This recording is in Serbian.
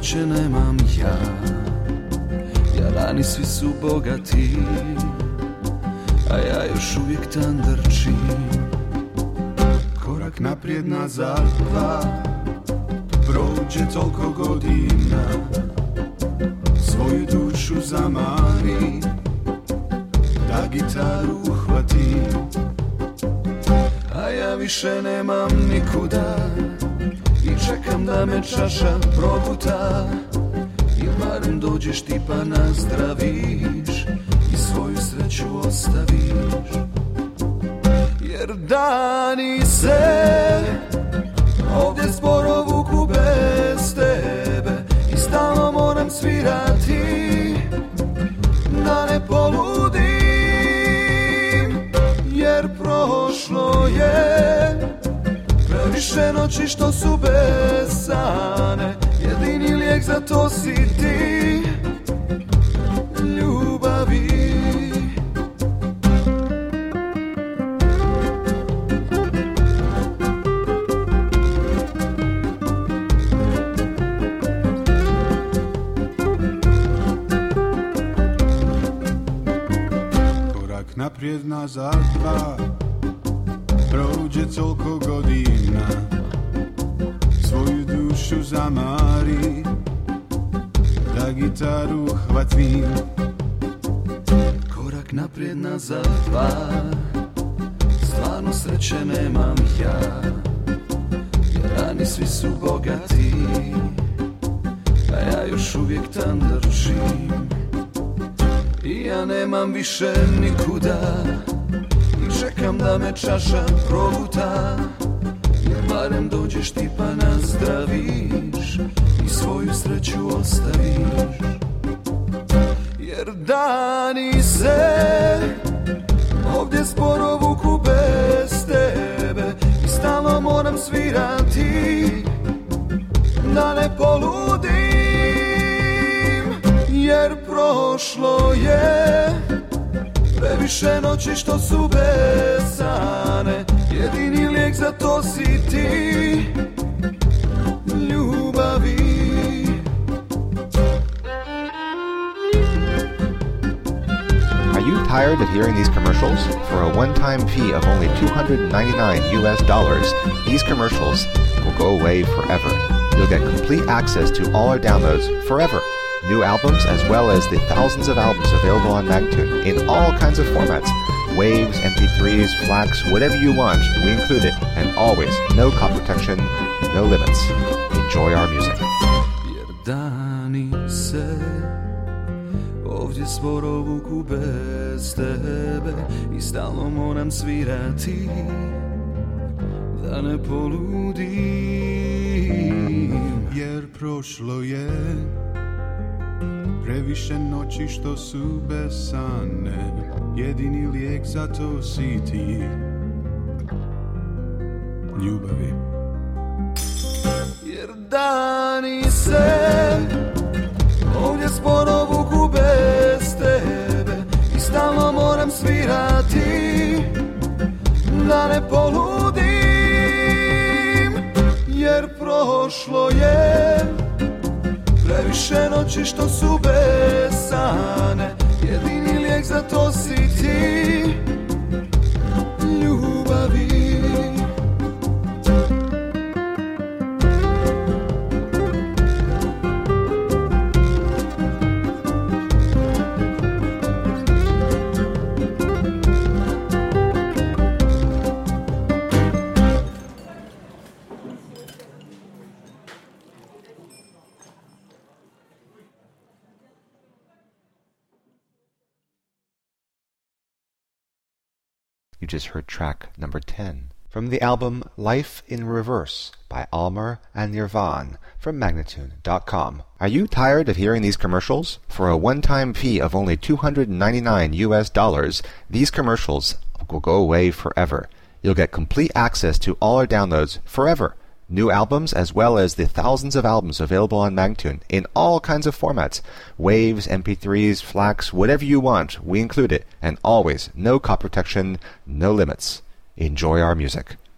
više nemam ja. Jarani svi su bogati, a ja još uvijek tandrčim. Korak naprijed, nazad, dva, prođe toliko godina, svoju dušu zamari, da gitaru uhvatim. A ja više nemam nikuda i čekam da me čaša proguta, i barem dođeš ti pa nazdraviš i svoju sreću ostaviš. Jer dani se ovdje sporo vuku bez tebe i stalno moram svirati da ne poludim. Jer prošlo je previše noći što su besane, jedini lijek za to si ti, ljubavi. Korak naprijed, nazad, dva, prođe toliko godina, svoju dušu zamari, da gitaru hvatim. Korak naprijed, nazad, dva, stvarno sreće nemam ja. Jarani svi su bogati, a ja još uvijek tandrčim. I ja nemam više nikuda i čekam da me čaša proguta, jer barem dođeš ti pa nazdraviš i svoju sreću ostaviš. Jer dani se ovdje sporo vuku bez tebe i stalno moram svirati da ne poludim. Jer prošlo je previše noći što su besane, jedini lijek za to si ti, ljubavi. Are you tired of hearing these commercials? For a one-time fee of only $299, these commercials will go away forever. You'll get complete access to all our downloads forever. New albums as well as the thousands of albums available on Magtune in all kinds of formats. Waves, MP3s, FLACs, whatever you want, we include it. And always, no copy protection, no limits. Enjoy our music. Jer dani se ovdje sporo vuku bez tebe i stalno moram svirati da ne poludim. Jer prošlo je previše noći što su besane, jedini lijek za to si ti, ljubavi. Jer dani se ovdje sporo vuku bez tebe i stalno moram svirati da ne poludim. Jer prošlo je previše noći što su besane, jedini lijek za to si ti, ljubavi. You just heard track number 10 from the album Life in Reverse by Almer and Nirvan from Magnatune.com. Are you tired of hearing these commercials? For a one-time fee of only $299, these commercials will go away forever. You'll get complete access to all our downloads forever. New albums as well as the thousands of albums available on Magtune in all kinds of formats. Waves, MP3s, FLACs, whatever you want, we include it. And always, no copy protection, no limits. Enjoy our music.